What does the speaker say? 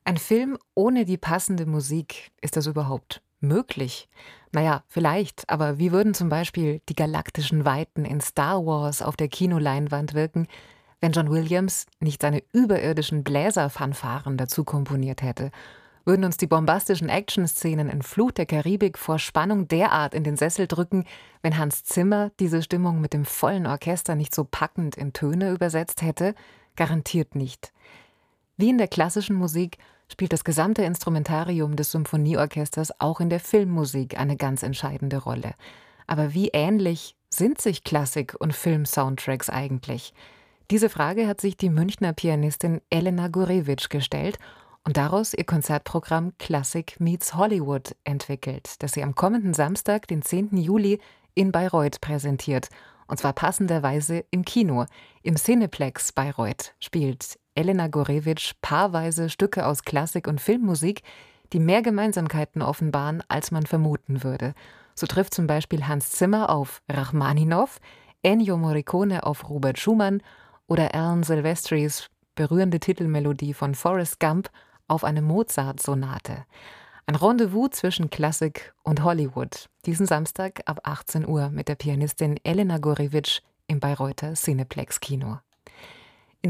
Ein Film ohne die passende Musik, ist das überhaupt möglich? Naja, vielleicht, aber wie würden zum Beispiel die galaktischen Weiten in Star Wars auf der Kinoleinwand wirken, wenn John Williams nicht seine überirdischen Bläserfanfaren dazu komponiert hätte? Würden uns die bombastischen Actionszenen in Fluch der Karibik vor Spannung derart in den Sessel drücken, wenn Hans Zimmer diese Stimmung mit dem vollen Orchester nicht so packend in Töne übersetzt hätte? Garantiert nicht. Wie in der klassischen Musik spielt das gesamte Instrumentarium des Symphonieorchesters auch in der Filmmusik eine ganz entscheidende Rolle. Aber wie ähnlich sind sich Klassik- und Film-Soundtracks eigentlich? Diese Frage hat sich die Münchner Pianistin Elena Gurewitsch gestellt und daraus ihr Konzertprogramm Classic Meets Hollywood entwickelt, das sie am kommenden Samstag, den 10. Juli, in Bayreuth präsentiert. Und zwar passenderweise im Kino. Im Cineplex Bayreuth spielt Elena Gurewitsch paarweise Stücke aus Klassik und Filmmusik, die mehr Gemeinsamkeiten offenbaren, als man vermuten würde. So trifft zum Beispiel Hans Zimmer auf Rachmaninow, Ennio Morricone auf Robert Schumann oder Alan Silvestris berührende Titelmelodie von Forrest Gump auf eine Mozart-Sonate. Ein Rendezvous zwischen Klassik und Hollywood. Diesen Samstag ab 18 Uhr mit der Pianistin Elena Gurewitsch im Bayreuther Cineplex Kino.